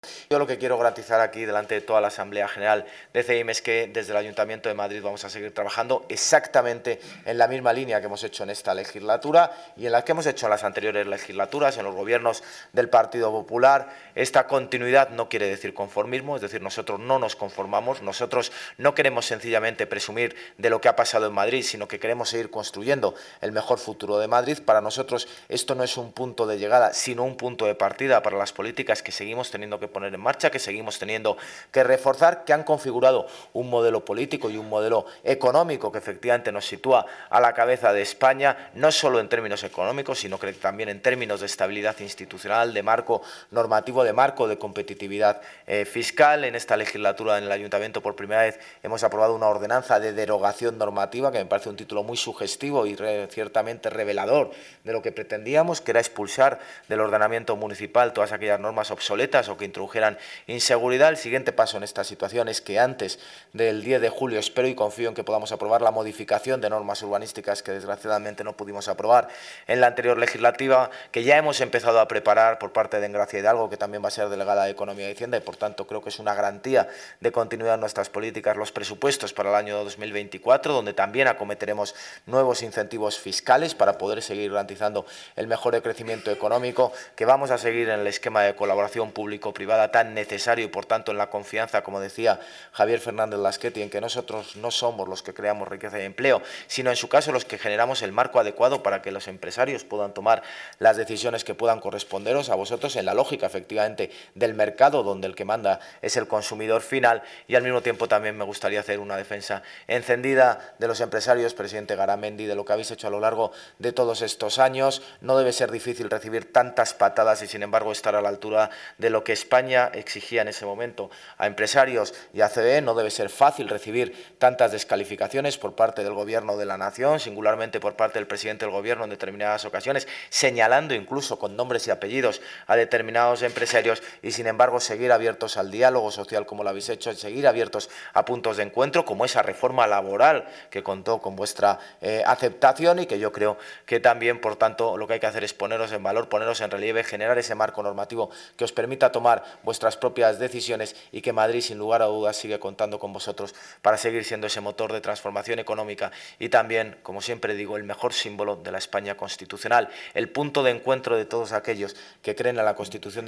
Yo lo que quiero garantizar aquí delante de toda la Asamblea General de CEIM es que desde el Ayuntamiento de Madrid vamos a seguir trabajando exactamente en la misma línea que hemos hecho en esta legislatura y en la que hemos hecho en las anteriores legislaturas, en los gobiernos del Partido Popular. Esta continuidad no quiere decir conformismo, es decir, nosotros no nos conformamos, nosotros no queremos sencillamente presumir de lo que ha pasado en Madrid, sino que queremos seguir construyendo el mejor futuro de Madrid. Para nosotros esto no es un punto de llegada, sino un punto de partida para las políticas que seguimos teniendo que poner en marcha, que seguimos teniendo que reforzar, que han configurado un modelo político y un modelo económico que efectivamente nos sitúa a la cabeza de España, no solo en términos económicos, sino que también en términos de estabilidad institucional, de marco normativo, de marco de competitividad fiscal. En esta legislatura en el Ayuntamiento por primera vez hemos aprobado una ordenanza de derogación normativa, que me parece un título muy sugestivo y ciertamente revelador de lo que pretendíamos, que era expulsar del ordenamiento municipal todas aquellas normas obsoletas o que introdujeran inseguridad. El siguiente paso en esta situación es que antes del 10 de julio espero y confío en que podamos aprobar la modificación de normas urbanísticas que desgraciadamente no pudimos aprobar en la anterior legislativa, que ya hemos empezado a preparar por parte de Engracia Hidalgo, que también va a ser delegada de Economía y Hacienda, y por tanto creo que es una garantía de continuidad en nuestras políticas, los presupuestos para el año 2024, donde también acometeremos nuevos incentivos fiscales para poder seguir garantizando el mejor crecimiento económico, que vamos a seguir en el esquema de colaboración público-privada tan necesario y, por tanto, en la confianza, como decía Javier Fernández Lasqueti, en que nosotros no somos los que creamos riqueza y empleo, sino en su caso los que generamos el marco adecuado para que los empresarios puedan tomar las decisiones que puedan corresponderos a vosotros en la lógica, efectivamente, del mercado, donde el que manda es el consumidor final. Y al mismo tiempo también me gustaría hacer una defensa encendida de los empresarios, presidente Garamendi, de lo que habéis hecho a lo largo de todos estos años. No debe ser difícil recibir tantas patadas y, sin embargo, estar a la altura de lo que España exigía en ese momento a empresarios y a CDE. No debe ser fácil recibir tantas descalificaciones por parte del Gobierno de la Nación, singularmente por parte del presidente del Gobierno en determinadas ocasiones, señalando incluso con nombres y apellidos a determinados empresarios, y sin embargo seguir abiertos al diálogo social como lo habéis hecho, seguir abiertos a puntos de encuentro como esa reforma laboral que contó con vuestra aceptación y que yo creo que también, por tanto, lo que hay que hacer es poneros en valor, poneros en relieve, generar ese marco normativo que os permita tomar vuestras propias decisiones y que Madrid, sin lugar a dudas, sigue contando con vosotros para seguir siendo ese motor de transformación económica y también, como siempre digo, el mejor símbolo de la España constitucional, el punto de encuentro de todos aquellos que creen en la Constitución de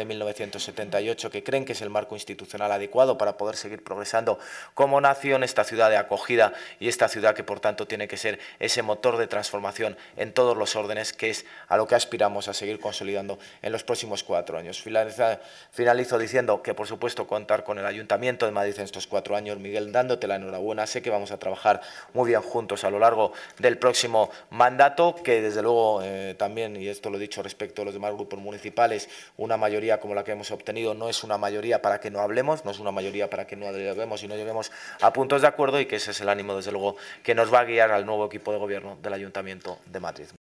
1978, que creen que es el marco institucional adecuado para poder seguir progresando como nación, esta ciudad de acogida y esta ciudad que, por tanto, tiene que ser ese motor de transformación en todos los órdenes, que es a lo que aspiramos a seguir consolidando en los próximos 4 años. Finalizo diciendo que, por supuesto, contar con el Ayuntamiento de Madrid en estos 4 años. Miguel, dándote la enhorabuena. Sé que vamos a trabajar muy bien juntos a lo largo del próximo mandato, que desde luego también, y esto lo he dicho respecto a los demás grupos municipales, una mayoría como la que hemos obtenido no es una mayoría para que no hablemos, no es una mayoría para que no dialoguemos y no lleguemos a puntos de acuerdo, y que ese es el ánimo, desde luego, que nos va a guiar al nuevo equipo de gobierno del Ayuntamiento de Madrid.